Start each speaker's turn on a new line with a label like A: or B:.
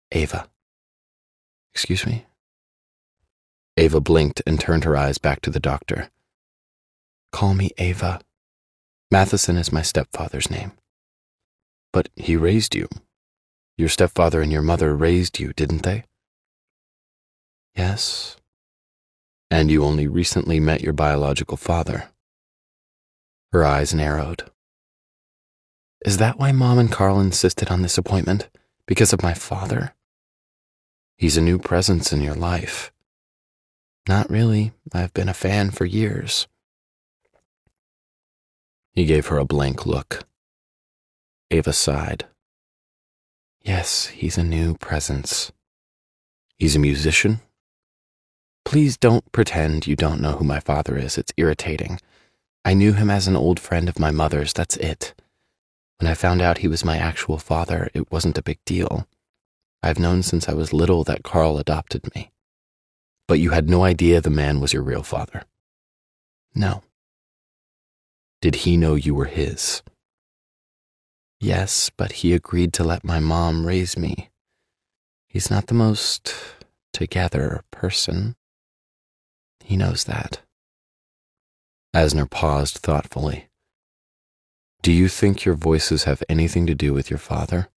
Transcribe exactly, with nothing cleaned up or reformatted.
A: Ava. Excuse me? Ava blinked and turned her eyes back to the doctor. Call me Ava. Matheson is my stepfather's name. But he raised you. Your stepfather and your mother raised you, didn't they? Yes. And you only recently met your biological father. Her eyes narrowed. Is that why Mom and Carl insisted on this appointment? Because of my father? He's a new presence in your life. Not really. I've been a fan for years. He gave her a blank look. Ava sighed. Yes, he's a new presence. He's a musician? Please don't pretend you don't know who my father is. It's irritating. I knew him as an old friend of my mother's, that's it. When I found out he was my actual father, it wasn't a big deal. I've known since I was little that Carl adopted me. But you had no idea the man was your real father? No. Did he know you were his? Yes, but he agreed to let my mom raise me. He's not the most together person. He knows that. Asner paused thoughtfully. Do you think your voices have anything to do with your father?